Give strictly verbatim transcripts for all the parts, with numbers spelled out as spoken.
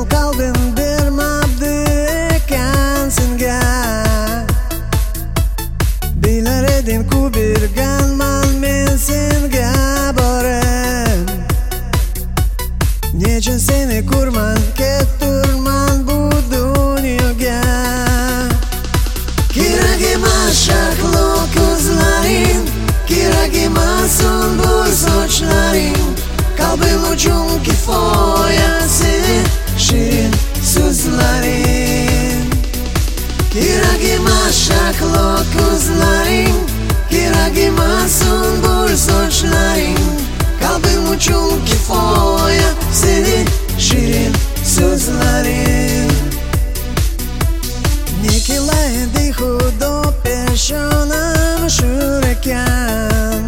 qalbim bermabdi ekan senga. Bilar eding-ku berganman men senga borim. Nechun seni ko'rman ketturman bu dunyoga. Kerak emas shahlo ko'zlaring, kerak emas sunbul sochlaring. Qalbim uchun kifoya seni shirin so'zlaring. Kerak emas shahlo ko'zlaring, kerak emas sunbul sochlaring. Qalbim uchun kifoya seni shirin so'zlaring. Ne qilaydi xudo peshonam shur ekan.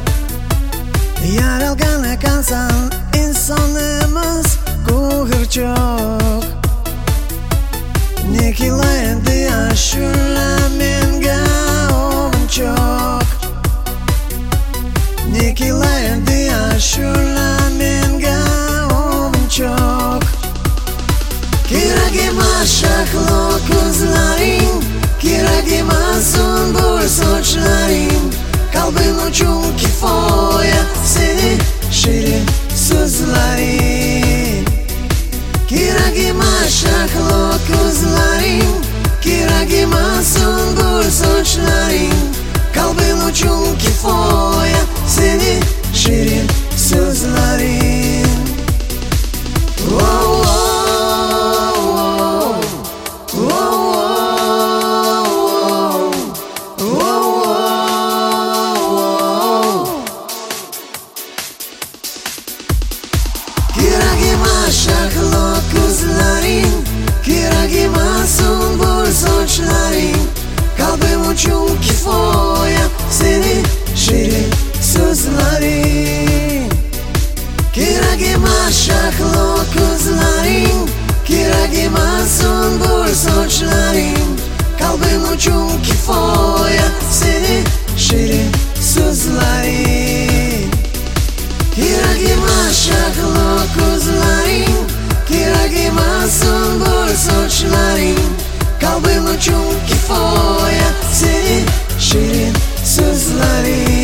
Yaralgan ekansan insonimiz ko'g'irchoq. Ne qilaydi ashula menga o'g'inchoq. Ne qilaydi ashula menga o'g'inchoq. Kerak emas shahlo ko'zlaring, kerak emas sunbul sochlaring. Qalbim uchun kifoya seni shirin so'zlaring. Kerak emas shahlo ko'zlaring, kerak emas sunbul sochlaring. Qalbim uchun kifoya seni shirin so'zlaring. Oh, oh. Kerak emas shahlo ko'zlaring, kerak emas sunbul sochlaring. Qalbim uchun kifoya seni shirin so'zlaring. Kerak emas shahlo ko'zlaring, kerak emas sunbul sochlaring. Qalbim uchun kifoya seni shirin so'zlaring. Kerak emas shahlo ko'zlaring, kerak emas sunbul sochlaring. Qalbim uchun kifoya seni shirin so'zlaring.